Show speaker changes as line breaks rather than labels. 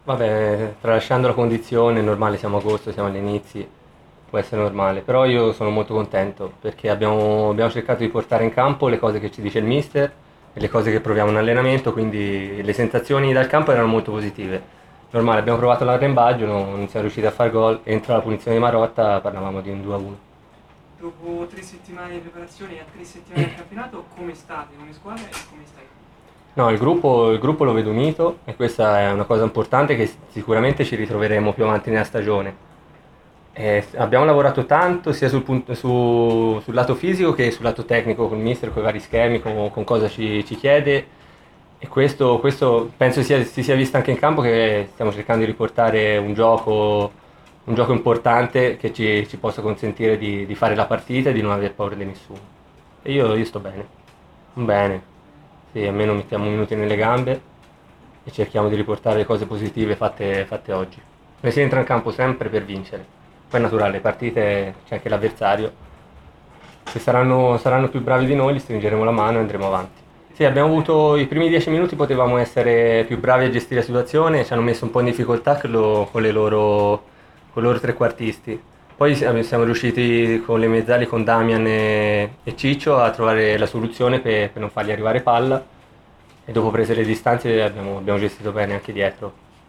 Vabbè, tralasciando la condizione, è normale, siamo a agosto, siamo agli inizi, può essere normale, però io sono molto contento perché abbiamo cercato di portare in campo le cose che ci dice il mister e le cose che proviamo in allenamento, quindi le sensazioni dal campo erano molto positive. Normale, abbiamo provato l'arrembaggio, non siamo riusciti a far gol, entro la punizione di Marotta parlavamo di un 2-1.
Dopo 3 settimane di preparazione e 3 settimane di campionato, come state come squadra e come stai?
No, il gruppo lo vedo unito e questa è una cosa importante che sicuramente ci ritroveremo più avanti nella stagione. Abbiamo lavorato tanto sia sul lato fisico che sul lato tecnico con il mister, con i vari schemi, con cosa ci chiede e questo penso si sia visto anche in campo che stiamo cercando di riportare un gioco importante che ci possa consentire di fare la partita e di non aver paura di nessuno. E io sto bene, bene, sì, almeno mettiamo minuti nelle gambe e cerchiamo di riportare le cose positive fatte oggi. Noi si entra in campo sempre per vincere, poi è naturale, le partite c'è anche l'avversario, se saranno più bravi di noi, gli stringeremo la mano e andremo avanti. Sì, abbiamo avuto i primi 10 minuti, potevamo essere più bravi a gestire la situazione, ci hanno messo un po' in difficoltà con i loro trequartisti. Poi siamo riusciti con le mezzali, con Damian e Ciccio, a trovare la soluzione per non fargli arrivare palla e dopo prese le distanze abbiamo gestito bene anche dietro.